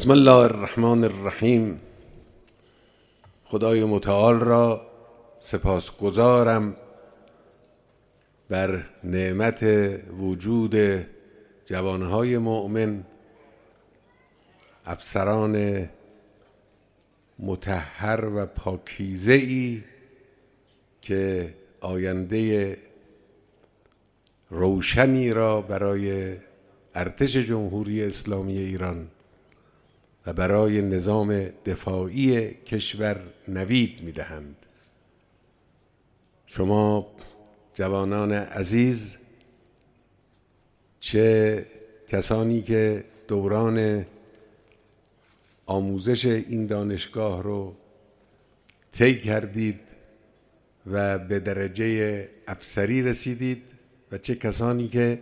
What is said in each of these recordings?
بسم الله الرحمن الرحیم. خدای متعال را سپاسگزارم بر نعمت وجود جوانهای مؤمن، افسران مطهر و پاکیزه‌ای که آینده روشنی را برای ارتش جمهوری اسلامی ایران و برای نظام دفاعی کشور نوید می‌دهند. شما جوانان عزیز، چه کسانی که دوران آموزش این دانشگاه رو طی کردید و به درجه افسری رسیدید و چه کسانی که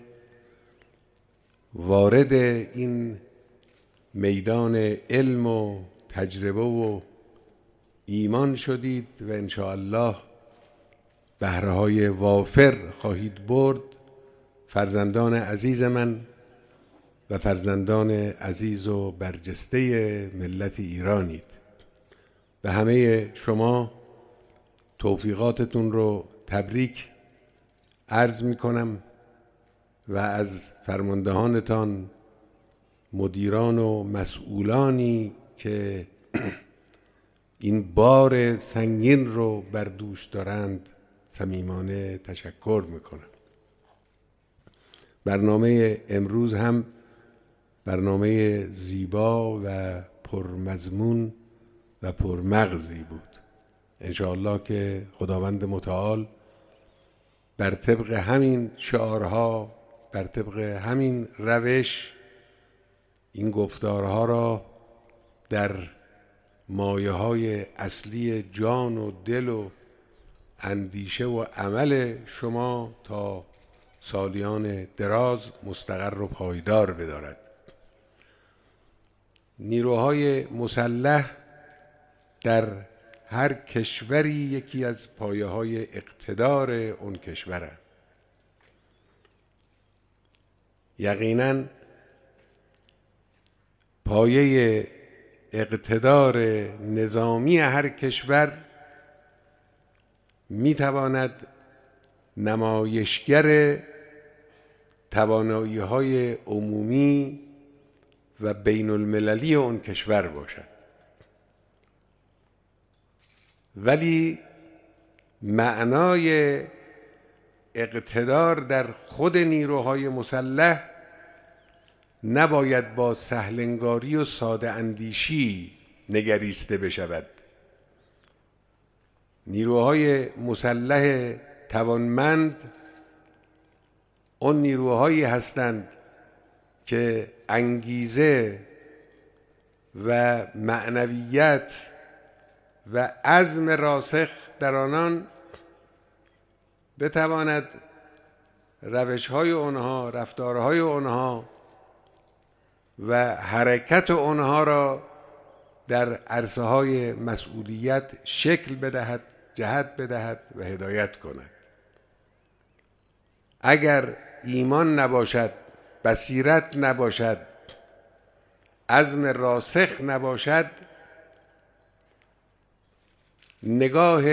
وارد این میدان علم و تجربه و ایمان شدید و انشاءالله بهره‌های وافر خواهید برد. فرزندان عزیز من و فرزندان عزیز و برجسته ملت ایرانید. به همه شما توفیقاتتون رو تبریک عرض می کنم و از فرماندهانتان، مدیران و مسئولانی که این بار سنگین رو بر دوش دارند صمیمانه تشکر میکنم. برنامه امروز هم برنامه زیبا و پرمضمون و پرمغزی بود. انشاءالله که خداوند متعال بر طبق همین شعارها، بر طبق همین روش، این گفتارها را در مایه‌های اصلی جان و دل و اندیشه و عمل شما تا سالیان دراز مستقر و پایدار بدارد. نیروهای مسلح در هر کشوری یکی از پایه‌های اقتدار اون کشورند. یقیناً پایه اقتدار نظامی هر کشور میتواند نمایشگر توانایی‌های عمومی و بین المللی اون کشور باشد، ولی معنای اقتدار در خود نیروهای مسلح نباید با سهلنگاری و ساده اندیشی نگریسته بشود. نیروهای مسلح توانمند اون نیروهایی هستند که انگیزه و معنویت و عزم راسخ در آنان بتواند روش‌های آنها، رفتارهای آنها و حرکت آنها را در عرصه‌های مسئولیت شکل بدهد، جهت بدهد و هدایت کند. اگر ایمان نباشد، بصیرت نباشد، عزم راسخ نباشد، نگاه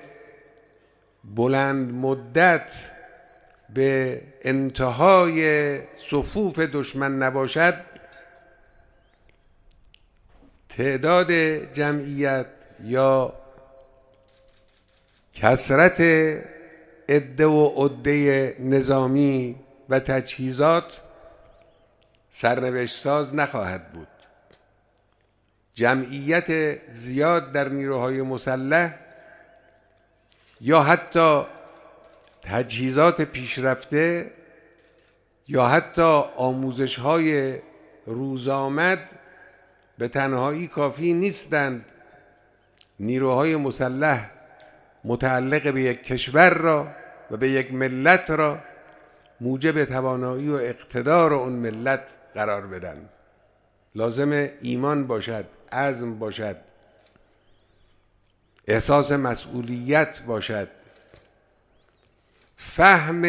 بلند مدت به انتهای صفوف دشمن نباشد، تعداد جمعیت یا کثرت عده و عده نظامی و تجهیزات سرنوشت ساز نخواهد بود. جمعیت زیاد در نیروهای مسلح یا حتی تجهیزات پیشرفته یا حتی آموزش‌های روزآمد به تنهایی کافی نیستند نیروهای مسلح متعلق به یک کشور را و به یک ملت را موجب توانایی و اقتدار اون ملت قرار بدن. لازم ایمان باشد، عزم باشد، احساس مسئولیت باشد، فهم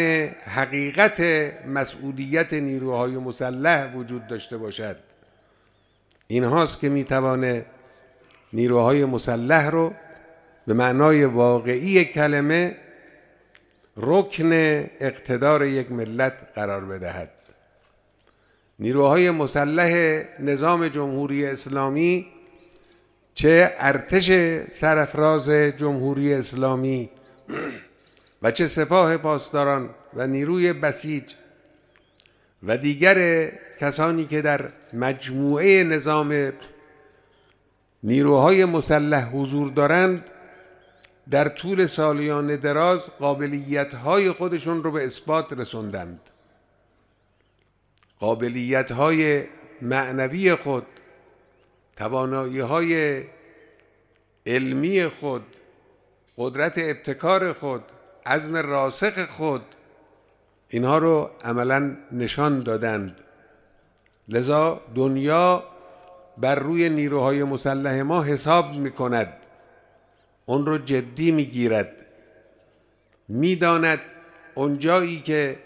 حقیقت مسئولیت نیروهای مسلح وجود داشته باشد این هاست که میتوانه نیروهای مسلح رو به معنای واقعی کلمه رکن اقتدار یک ملت قرار بدهد. نیروهای مسلح نظام جمهوری اسلامی، چه ارتش سرافراز جمهوری اسلامی و چه سپاه پاسداران و نیروی بسیج و دیگر کسانی که در مجموعه نظام نیروهای مسلح حضور دارند، در طول سالیان دراز قابلیت‌های خودشون رو به اثبات رسوندند. قابلیت‌های معنوی خود، توانایی‌های علمی خود، قدرت ابتکار خود، عزم راسخ خود، اینها رو عملاً نشان دادند. لذا دنیا بر روی نیروهای مسلح ما حساب می‌کند، اون رو جدی می‌گیرد، می‌داند اونجایی که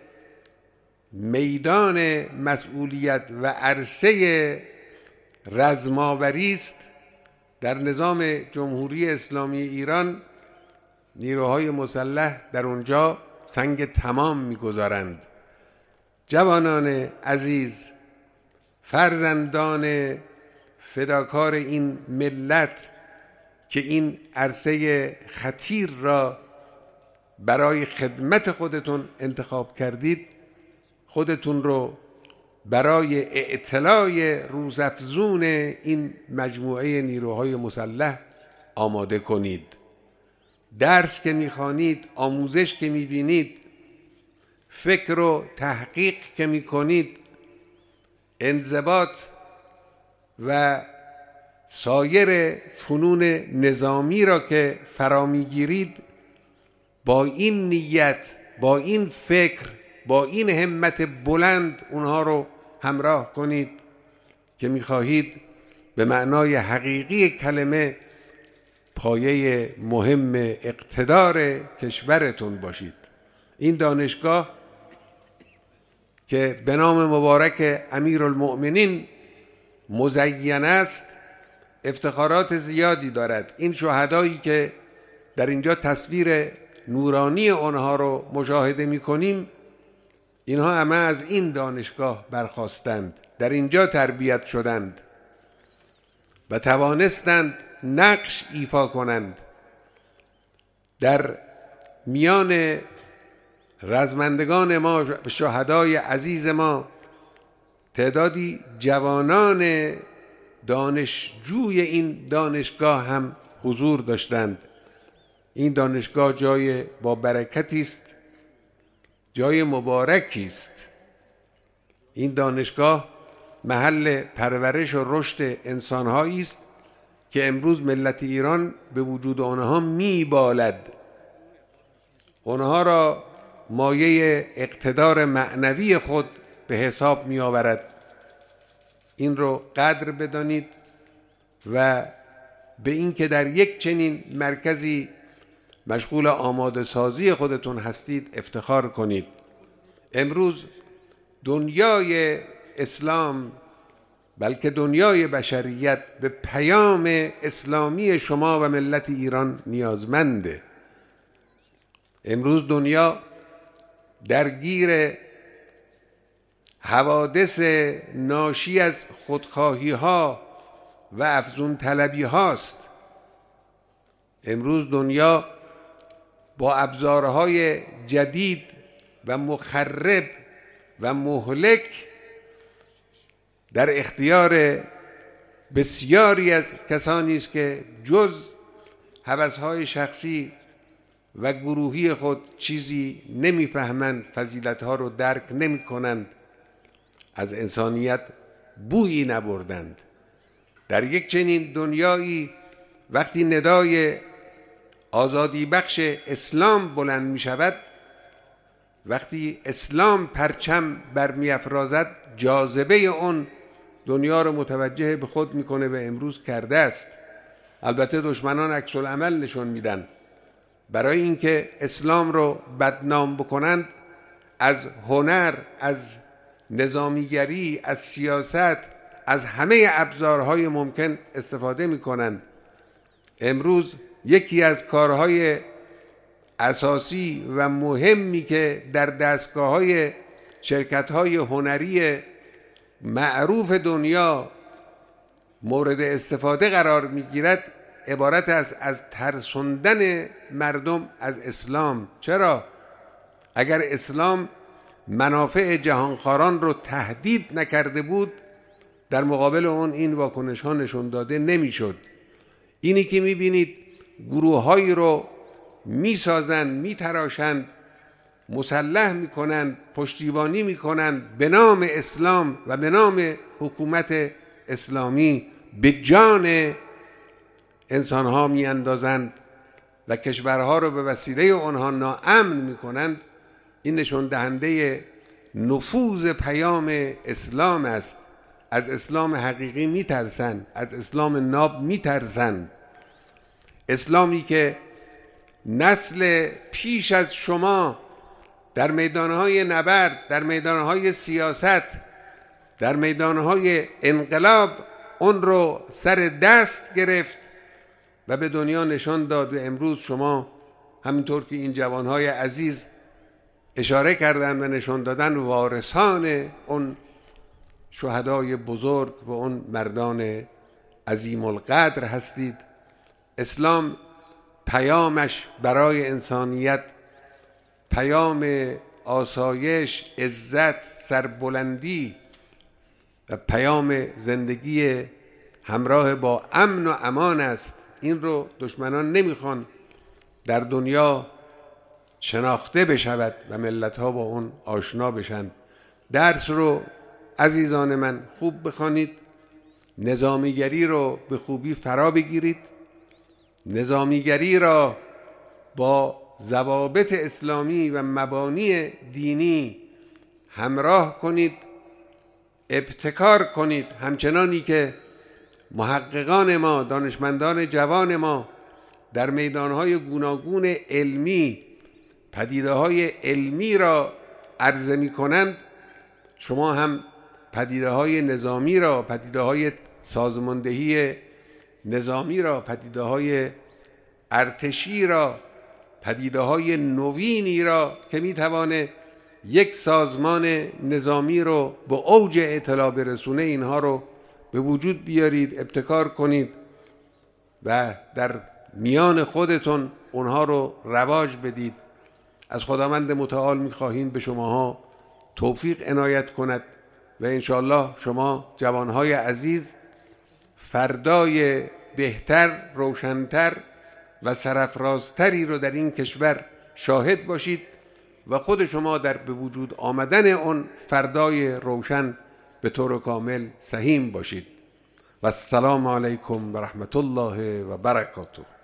میدان مسئولیت و عرصه رزماوری است، در نظام جمهوری اسلامی ایران نیروهای مسلح در اونجا سنگ تمام می‌گذارند. جوانان عزیز، فرزندان فداکار این ملت که این عرصه خطیر را برای خدمت خودتون انتخاب کردید، خودتون رو برای اعتلاع روزافزون این مجموعه نیروهای مسلح آماده کنید. درس که میخوانید، آموزش که میبینید، فکر و تحقیق که میکنید، انضباط و سایر فنون نظامی را که فرا میگیرید، با این نیت، با این فکر، با این همت بلند اونها رو همراه کنید که میخواهید به معنای حقیقی کلمه پایه مهم اقتدار کشورتون باشید. این دانشگاه که به نام مبارک امیرالمؤمنین مزین است، افتخارات زیادی دارد. این شهدایی که در اینجا تصویر نورانی آنها رو مشاهده می‌کنیم، اینها همه از این دانشگاه برخاستند، در اینجا تربیت شدند و توانستند نقش ایفا کنند در میان رزمندگان ما، شهدای عزیز ما. تعدادی جوانان دانشجوی این دانشگاه هم حضور داشتند. این دانشگاه جای با برکتی است، جای مبارکی است. این دانشگاه محل پرورش و رشد انسان‌هایی است که امروز ملت ایران به وجود آنها میبالد، آنها را مایه اقتدار معنوی خود به حساب می آورد. این رو قدر بدانید و به این که در یک چنین مرکزی مشغول آماده سازی خودتون هستید افتخار کنید. امروز دنیای اسلام، بلکه دنیای بشریت، به پیام اسلامی شما و ملت ایران نیازمنده. امروز دنیا درگیر حوادث ناشی از خودخواهی ها و افزون طلبی هاست. امروز دنیا با ابزارهای جدید و مخرب و مهلک در اختیار بسیاری از کسانی است که جز هوس‌های شخصی و گروهی خود چیزی نمیفهمند، فضیلت‌ها رو درک نمی‌کنند، از انسانیت بویی نبردند. در یک چنین دنیایی وقتی ندای آزادی بخش اسلام بلند می شود، وقتی اسلام پرچم برمی‌افرازد، جاذبه اون دنیا رو متوجه به خود میکنه و امروز کرده است. البته دشمنان عکس العمل نشون میدن. برای اینکه اسلام رو بدنام بکنند، از هنر، از نظامیگری، از سیاست، از همه ابزارهای ممکن استفاده میکنند. امروز یکی از کارهای اساسی و مهمی که در دستگاه‌های شرکت‌های هنری معروف دنیا مورد استفاده قرار میگیرد عبارت است از ترساندن مردم از اسلام. چرا؟ اگر اسلام منافع جهانخواران رو تهدید نکرده بود، در مقابل اون این واکنش ها نشون داده نمیشد. اینی که میبینید گروه‌هایی رو میسازند، میتراشند، مسلح میکنند، پشتیبانی میکنند به نام اسلام و به نام حکومت اسلامی، به جان انسانها میاندازند و کشورها رو به وسیله اونها ناامن میکنند. این نشون دهنده نفوذ پیام اسلام است. از اسلام حقیقی میترسند، از اسلام ناب میترسند. اسلامی که نسل پیش از شما در میدانهای نبرد، در میدانهای سیاست، در میدانهای انقلاب اون رو سر دست گرفت و به دنیا نشان داد. و امروز شما همینطور که این جوانهای عزیز اشاره کردن و نشان دادن وارثان اون شهدای بزرگ و اون مردان عظیم القدر هستید. اسلام پیامش برای انسانیت پیام آسایش، عزت، سربلندی و پیام زندگی همراه با امن و امان است. این رو دشمنان نمیخوان در دنیا شناخته بشود و ملت‌ها با اون آشنا بشن. درس رو عزیزان من خوب بخوانید، نظامیگری رو به خوبی فرا بگیرید، نظامیگری را با ضوابط اسلامی و مبانی دینی همراه کنید، ابتکار کنید، همچنانی که محققان ما، دانشمندان جوان ما در میدانهای گوناگون علمی پدیده‌های علمی را عرضه می‌کنند. شما هم پدیده‌های نظامی را، پدیده‌های سازماندهی نظامی را، پدیده‌های ارتشی را، پدیده‌های نوینی را که می‌توانه یک سازمان نظامی رو به اوج اطلاع برسونه، اینها رو به وجود بیارید، ابتکار کنید و در میان خودتون اونها رو رواج بدید. از خداوند متعال می‌خواهیم به شماها توفیق عنایت کند و انشاءالله شما جوانهای عزیز فردای بهتر، روشنتر و سرافرازتری رو در این کشور شاهد باشید و خود شما در به وجود آمدن اون فردای روشن به طور کامل سهیم باشید. و السلام علیکم و رحمت الله و برکاته.